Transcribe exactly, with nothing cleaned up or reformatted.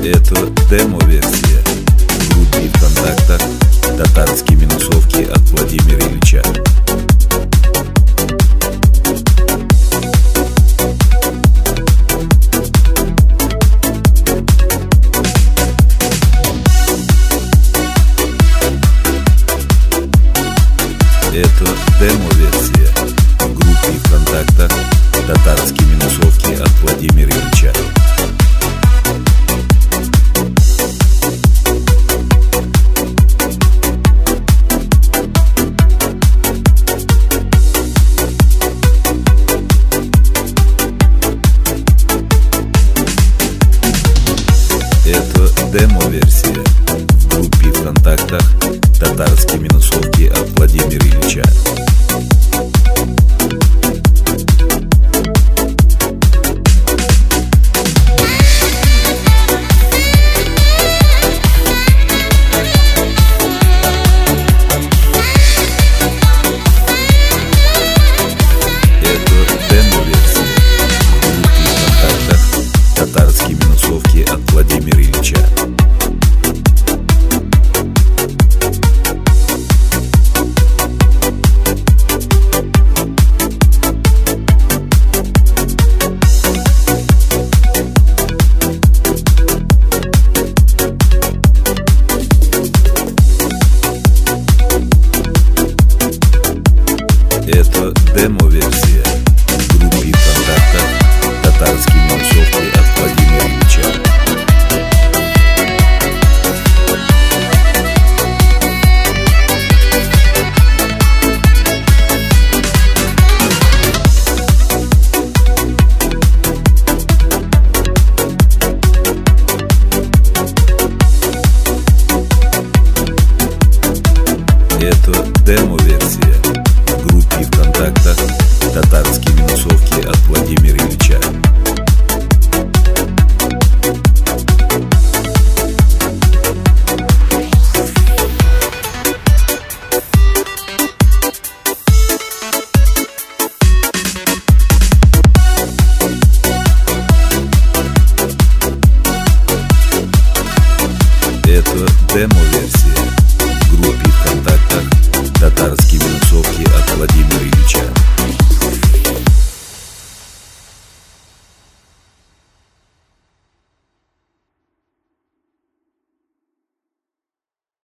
Это демо-версия в группе ВКонтактах «Татарские минусовки» от Владимира Ильича. Это демо-версия в группе ВКонтактах «Татарские минусовки» от Владимира Ильича. Это демо-версия в группе ВКонтактах «Татарские минусовки» от Владимира Ильича. Это демо-версия в группе ВКонтактах «Татарские минусовки» от Владимира Ильича. Это демо-версия в группе ВКонтактах «Татарские минусовки» от Владимира Ильича. Это демо-версия в группе ВКонтактах «Татарские минусовки» от Владимира Ильича. Это демо-версия в группе ВКонтактах «Татарские минусовки»